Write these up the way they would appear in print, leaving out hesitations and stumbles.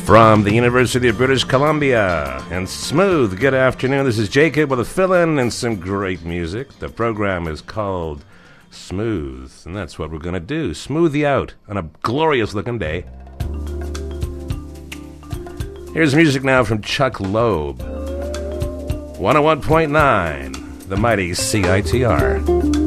From the University of British Columbia and Smooth, good afternoon. This is Jacob with a fill-in and some great music. The program is called Smooth, and that's what we're going to do. Smooth you out on a glorious-looking day. Here's music now from Chuck Loeb. 101.9, the mighty CITR.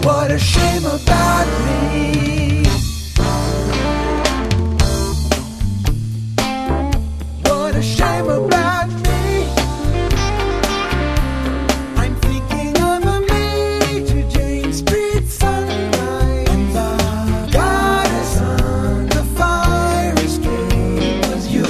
What a shame about me. What a shame about me. I'm thinking of a Major Jane Street sunrise, and the goddess on the fire escape was you.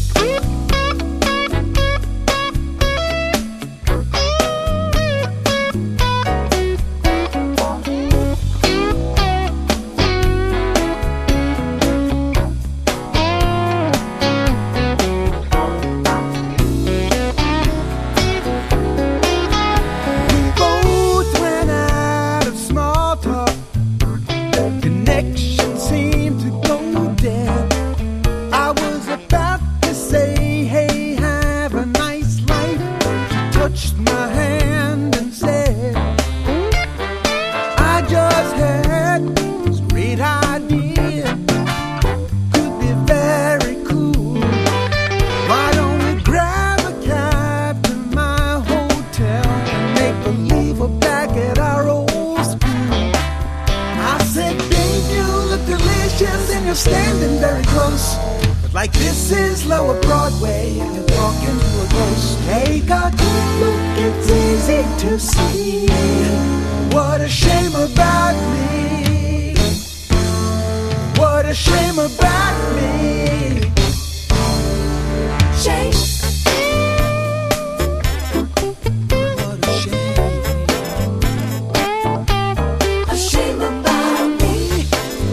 Standing very close, but like this is Lower Broadway and you're talking to a ghost. Take a good look, it's easy to see. What a shame about me. What a shame about me. Shame. What a shame. A shame about me.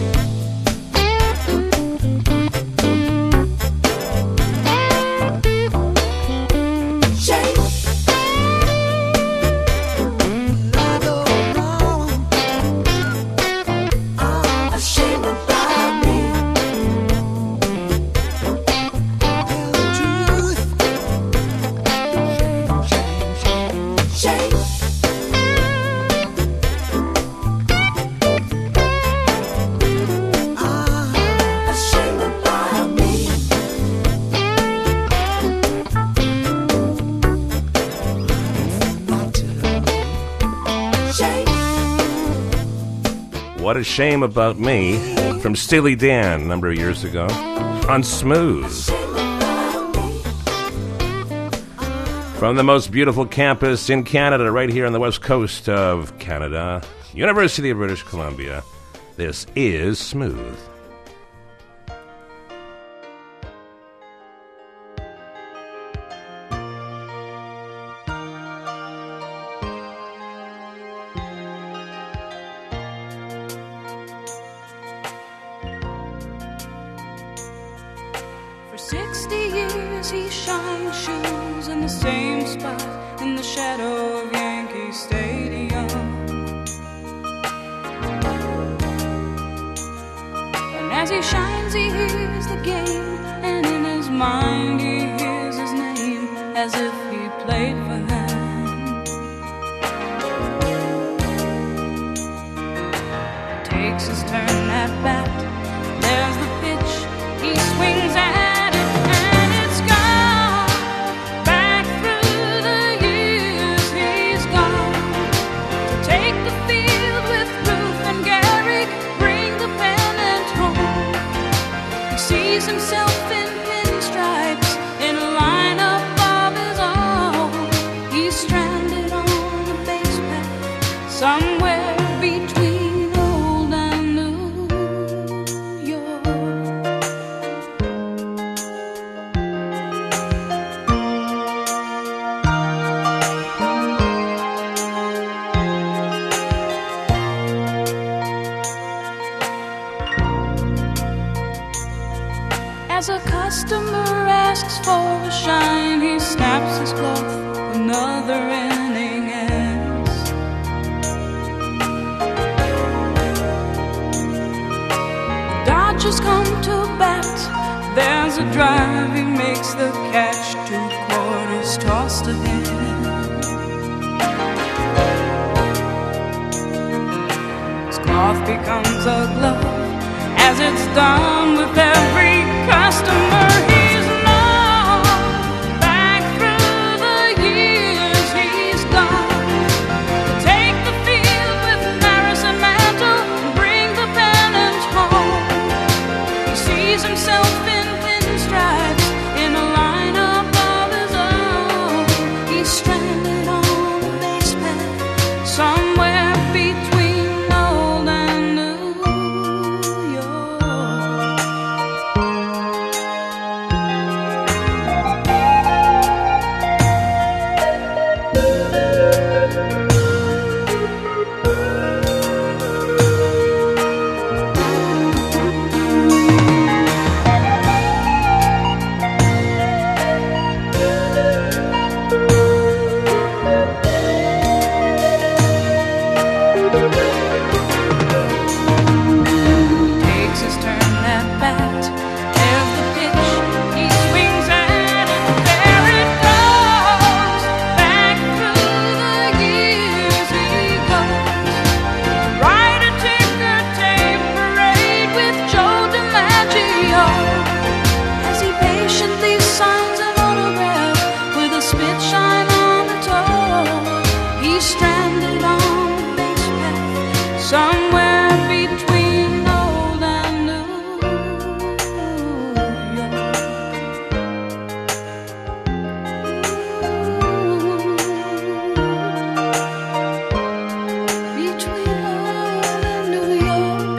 What a Shame About Me from Steely Dan a number of years ago on Smooth. From the most beautiful campus in Canada, right here on the west coast of Canada, University of British Columbia, this is Smooth. For 60 years he shined shoes in the same spot in the shadow of Yankee Stadium. And as he shines he hears the game, and in his mind he hears his name as if he played for them. Takes his turn at bat, there's the pitch, he swings at. Himself in pinstripes in a lineup of his own. He's stranded on a base path somewhere between old and New York. As a customer asks for a shine, he snaps his cloth, another inning ends. Dodgers come to bat, there's a drive, he makes the catch, 2/4 tossed to him. His cloth becomes a glove, as it's done with every customer he's known. Back through the years he's gone to take the field with Maris and somewhere between old and new York. Between old and New York.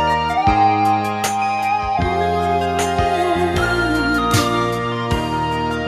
Da-da-da.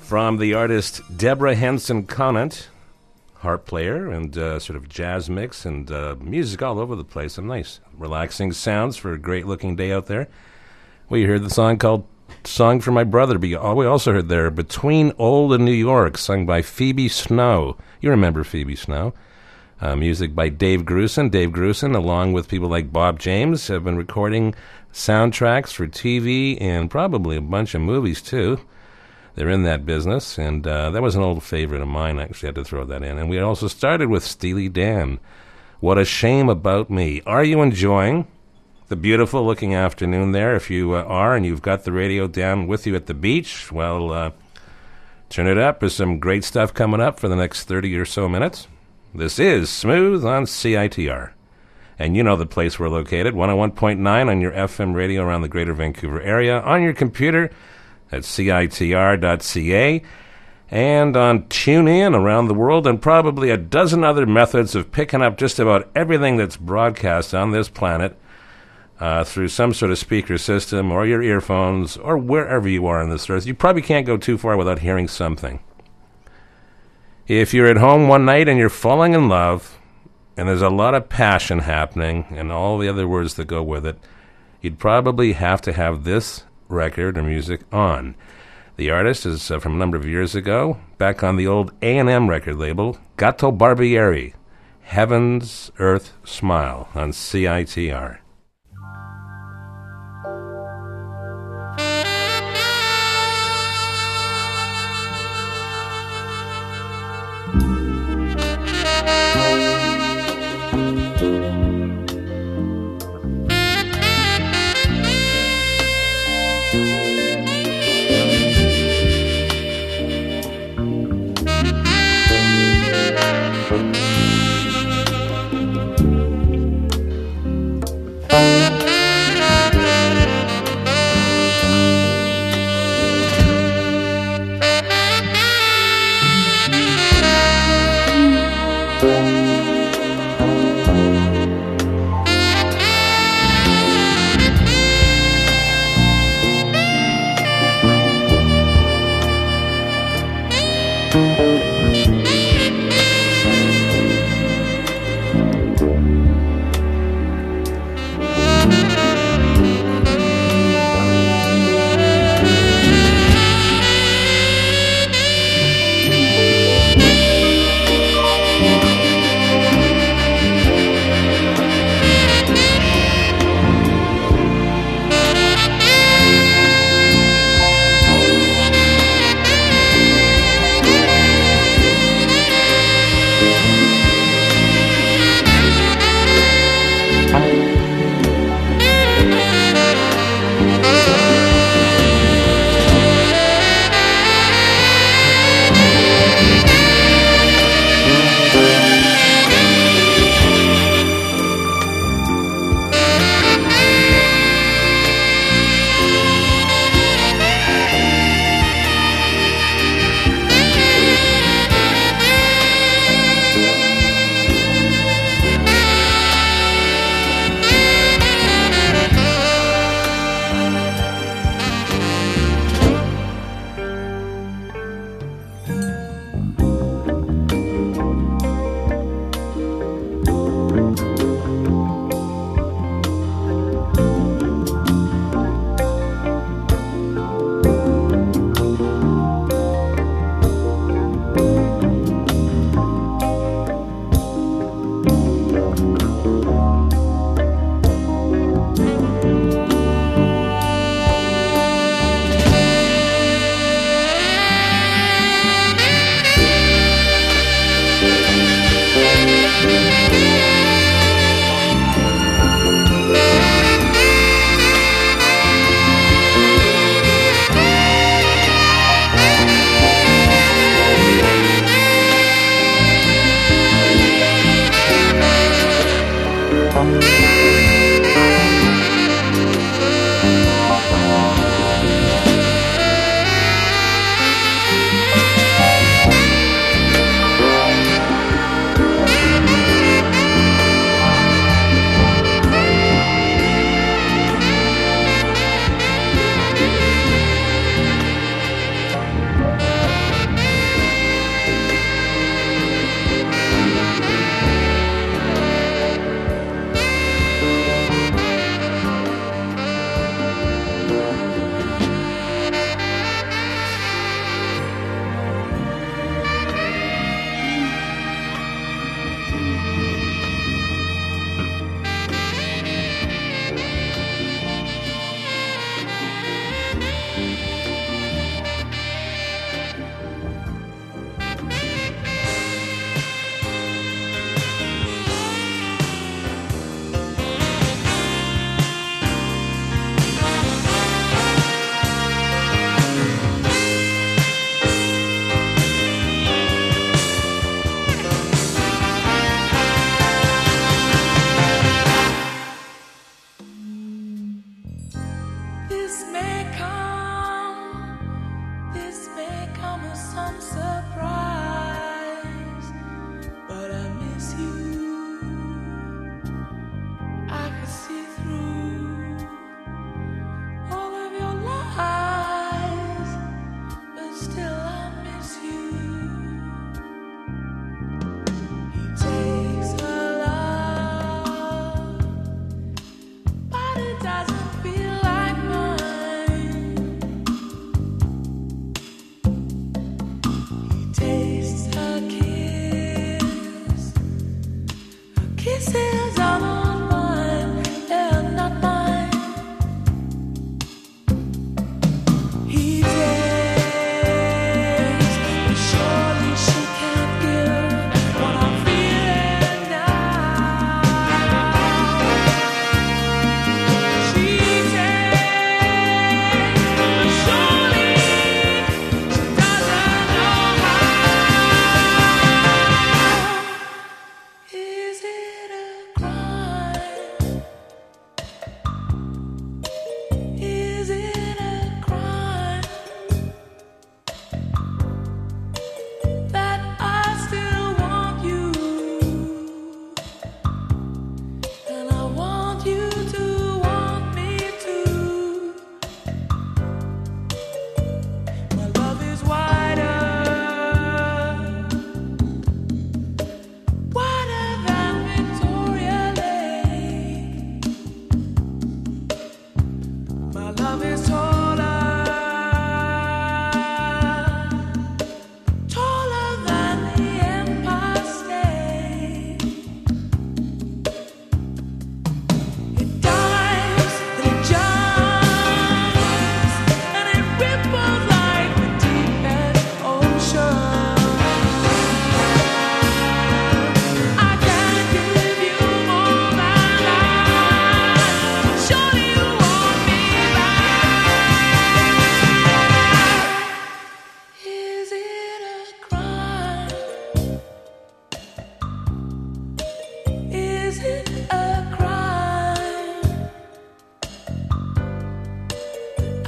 from the artist Deborah Henson Conant, harp player and sort of jazz mix and music all over the place. Some nice, relaxing sounds for a great-looking day out there. We heard the song called Song for My Brother. We also heard there Between Old and New York, sung by Phoebe Snow. You remember Phoebe Snow. Music by Dave Grusin. Dave Grusin, along with people like Bob James, have been recording soundtracks for TV and probably a bunch of movies, too. They're in that business, and that was an old favorite of mine. I actually had to throw that in. And we also started with Steely Dan. What a Shame About Me. Are you enjoying the beautiful looking afternoon there? If you are, and you've got the radio down with you at the beach, well, turn it up. There's some great stuff coming up for the next 30 or so minutes. This is Smooth on CITR. And you know the place we're located, 101.9 on your FM radio around the greater Vancouver area, on your computer at CITR.ca, and on TuneIn around the world, and probably a dozen other methods of picking up just about everything that's broadcast on this planet through some sort of speaker system or your earphones or wherever you are on this earth. You probably can't go too far without hearing something. If you're at home one night and you're falling in love, and there's a lot of passion happening and all the other words that go with it, you'd probably have to have this record or music on. The artist is from a number of years ago, back on the old A&M record label, Gato Barbieri, Heaven's Earth Smile on CITR.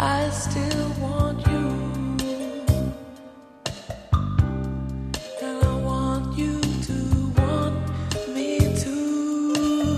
I still want you, and I want you to want me too.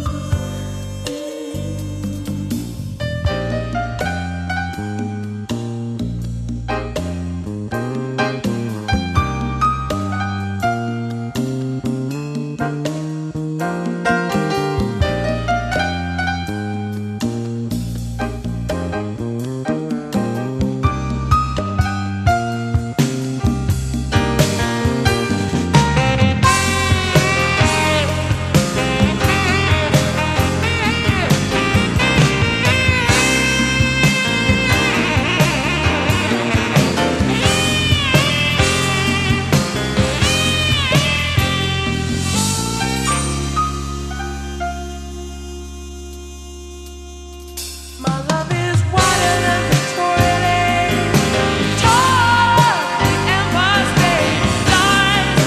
My love is wider than Victoria Lane, taller than the Empire State, lies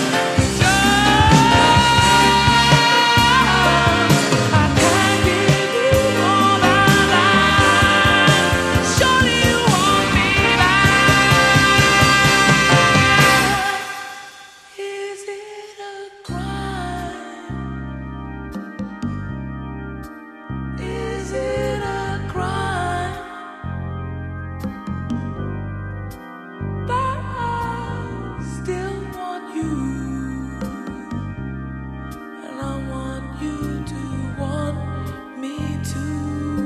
I can't give you more than that. Surely you want me back. Is it a crime? Is it a crime that I still want you, and I want you to want me too?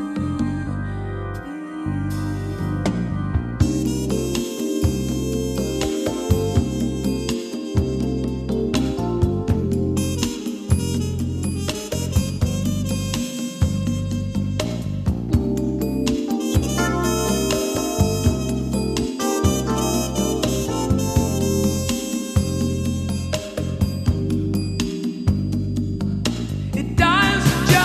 It dies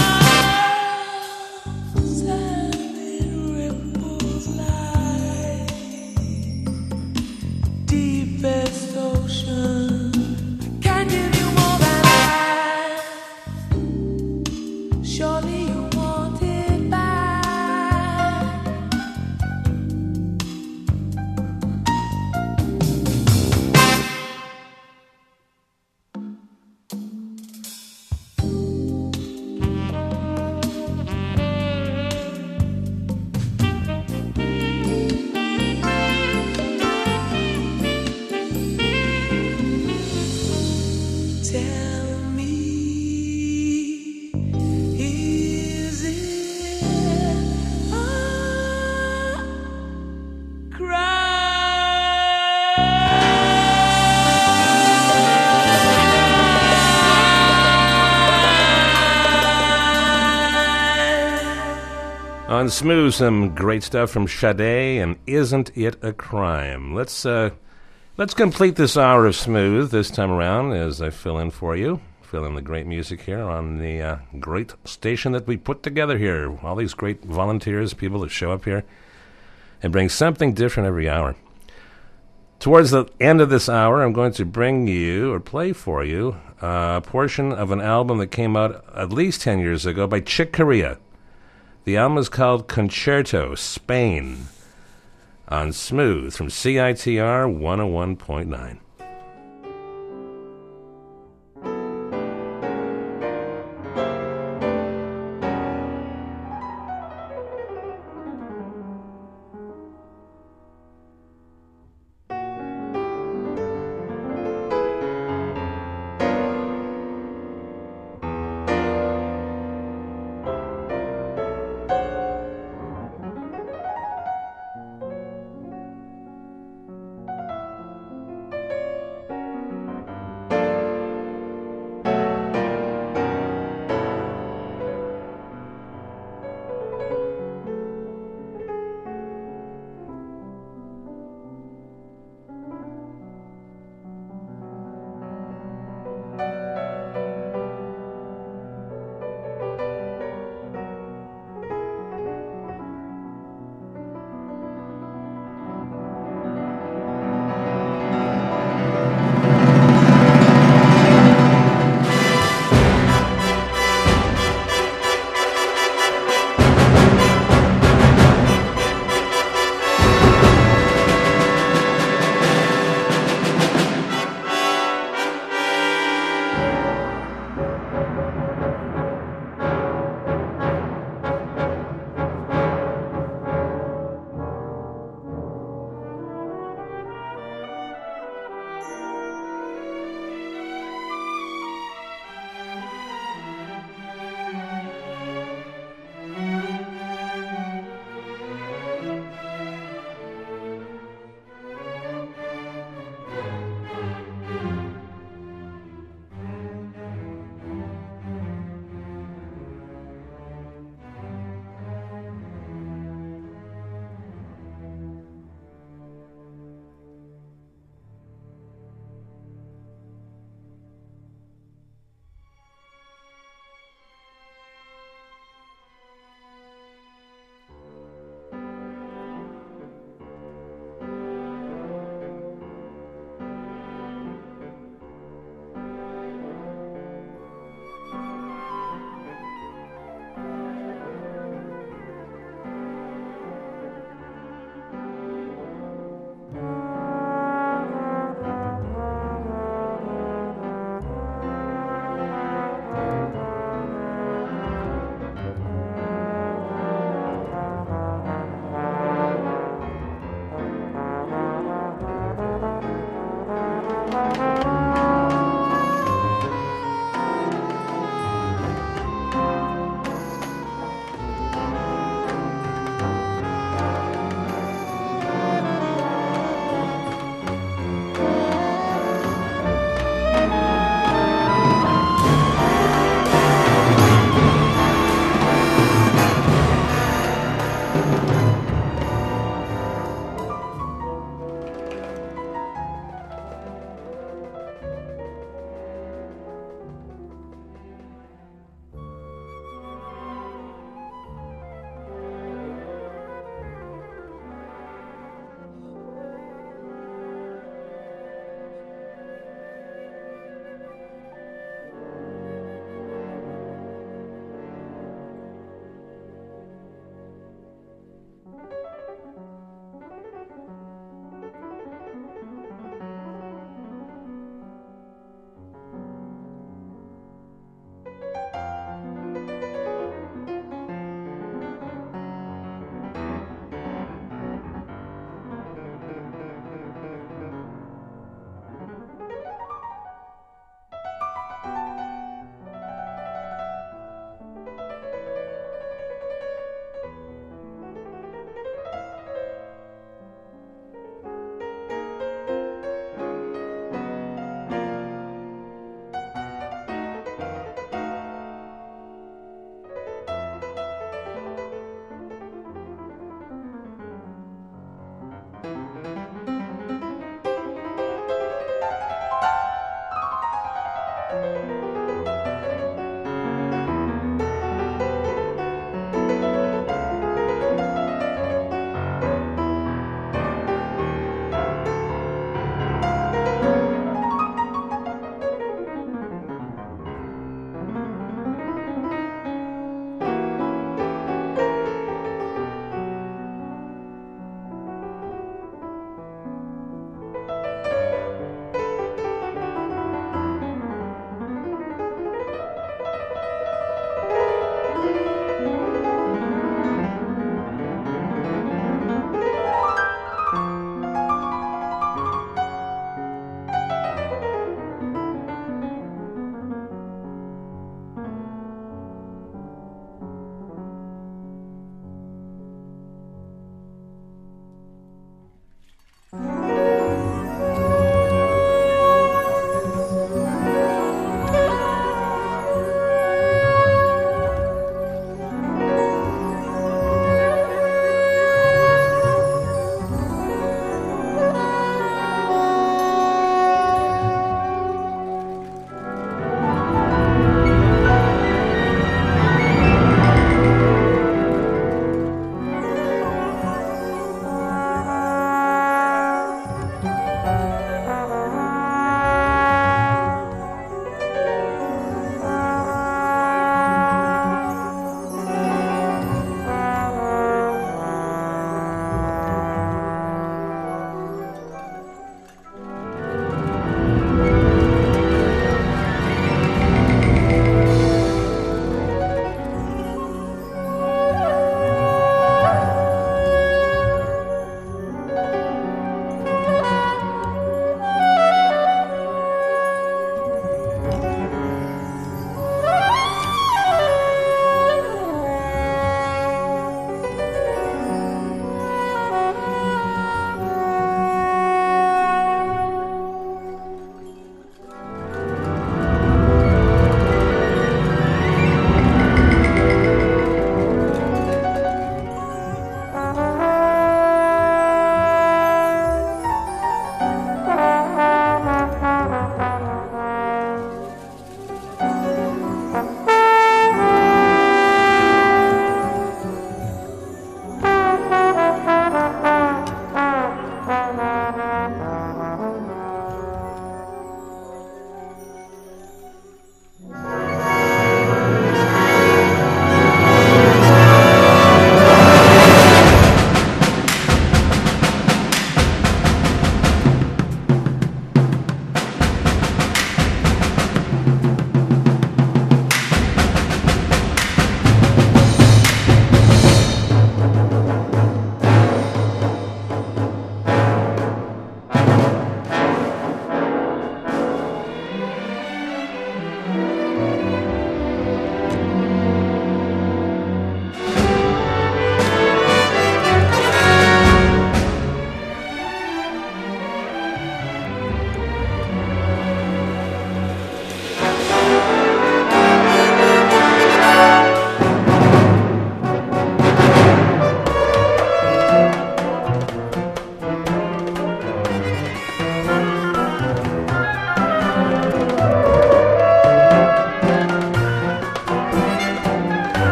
just and it ripples like deepest ocean. Can't give you more than that. Surely you want it back. Tell me, is it a crime? On Smooth, some great stuff from Sade and Isn't It a Crime? Let's complete this hour of Smooth this time around as I fill in for you. Fill in the great music here on the great station that we put together here. All these great volunteers, people that show up here and bring something different every hour. Towards the end of this hour, I'm going to bring you or play for you a portion of an album that came out at least 10 years ago by Chick Corea. The album is called Concerto, Spain, on Smooth from CITR 101.9.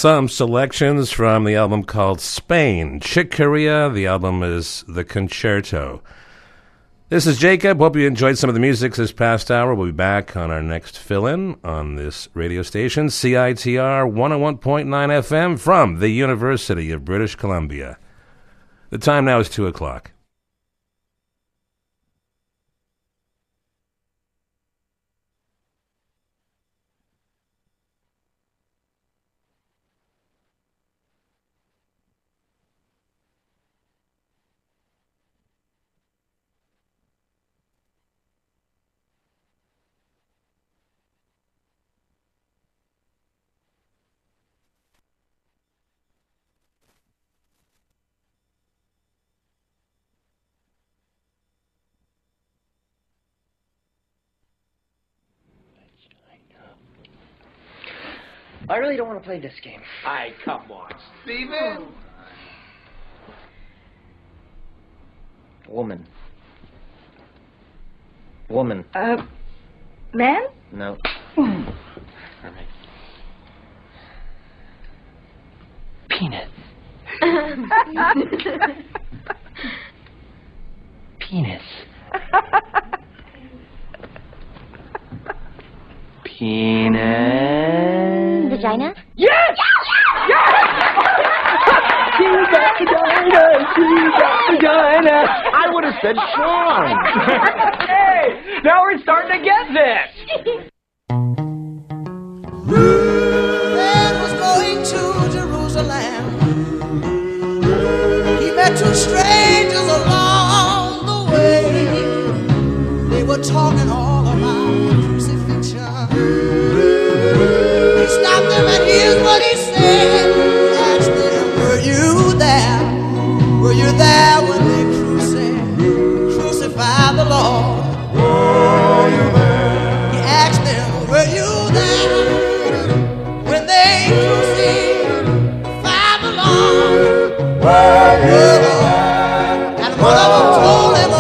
some selections from the album called Spain. Chick Corea, the album is The Concerto. This is Jacob. Hope you enjoyed some of the music this past hour. We'll be back on our next fill-in on this radio station, CITR 101.9 FM from the University of British Columbia. The time now is 2 o'clock. I really don't want to play this game. Aye, come on, Steven. Woman. Woman. Man? No. All right. Penis. Penis. Penis. Vagina? Yes! Yes! Vagina. I would have said Sean. Hey, now we're starting to get this. Man was going to Jerusalem. He met two strangers along the way. They were talking all about crucifixion. He stopped them and here's what he said. He asked them, were you there? Were you there when they crucified the Lord? Were you there? He asked them, were you there when they crucified the Lord? Were you there? And one of them told him,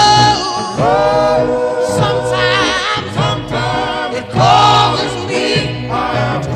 sometimes it causes me to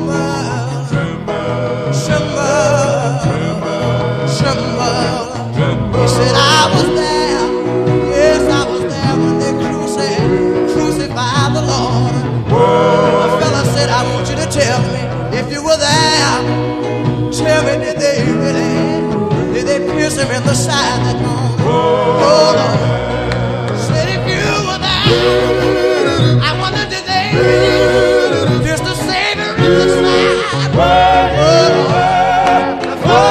tremble. He said, I was there. Yes, I was there when they crucified the Lord. The fella said, I want you to tell me if you were there. Tell me, did they pierce him in the side that morning? Oh, Lord. Said, if you were there, I wonder, did they pierce the Savior in the side? Oh, Lord. The fella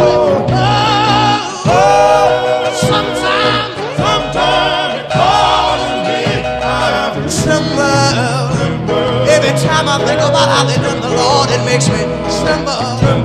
sometimes it causes me to tremble. Every time I think about how they done the Lord, it makes me tremble.